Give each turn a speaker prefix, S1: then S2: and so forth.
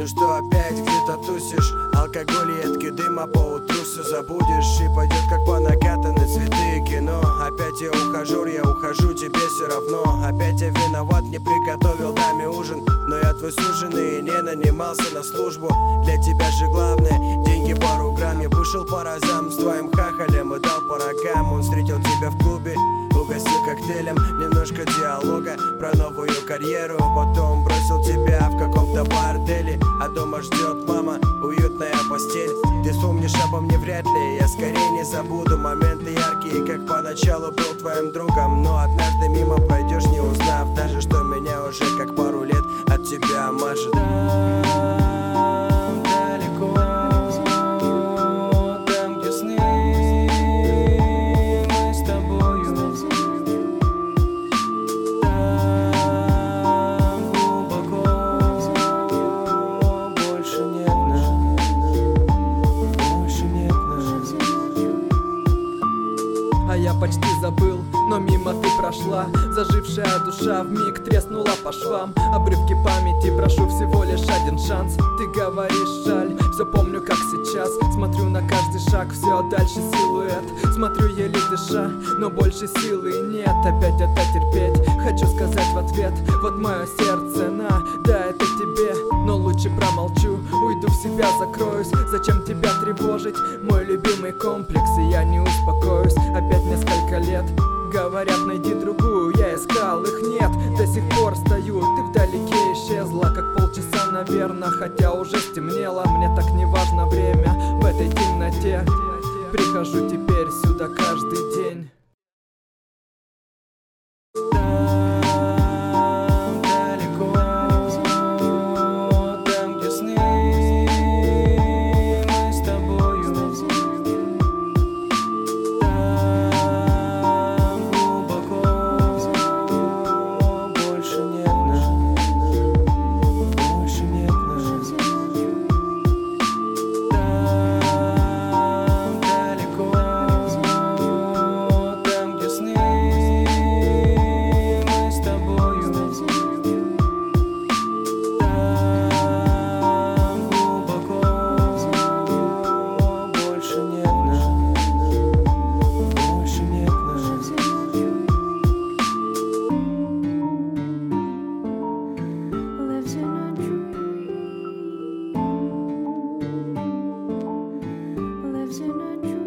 S1: Ну что опять где-то тусишь? Алкоголь, едкий дым, а поутру все забудешь. И пойдет как по накатанной цветы и кино. Опять я ухожу, тебе все равно. Опять я виноват, не приготовил даме ужин. Но я твой суженый и не нанимался на службу. Для тебя же главное деньги пару грамм. Я вышел по разам с твоим хахалем и дал по рогам. Он встретил тебя в клубе, угостил коктейлем. Немножко диалога про новую карьеру. Потом бросил тебя в каком-то борделе. А дома ждет мама, уютная постель. Ты вспомнишь обо мне вряд ли. Я скорее не забуду моменты яркие, как поначалу был твоим другом. Но однажды мимо пройдешь, не узнав даже, что меня уже как пару лет от тебя мажет. Там далеко, там, где сны мы с тобою. Там глубоко больше нет нас, больше нет нас.
S2: А я почти забыл, но мимо ты прошла. Зажившая душа вмиг треснула по швам. Обрывки памяти, прошу всего лишь один шанс. Ты говоришь, жаль, все помню как сейчас. Смотрю на каждый шаг, все дальше силуэт. Смотрю еле дыша, но больше силы нет. Опять это терпеть, хочу сказать в ответ. Вот мое сердце, на, да это тебе. Но лучше промолчу, уйду в себя, закроюсь. Зачем тебя тревожить, мой любимый комплекс. И я не успокоюсь, опять несколько лет. Говорят, найди другую, я искал, их нет. До сих пор стою, ты вдалеке исчезла. Как полчаса, наверное, хотя уже стемнело. Мне так не важно время в этой темноте. Прихожу теперь сюда каждый день.
S1: Там далеко, там, где сны мы с тобою. Там глубоко больше нет нас, больше нет нас. Там далеко, там, где сны мы с тобою. Там глубоко больше нет нас, больше нет нас.
S3: Lives in a dream. Lives in a dream.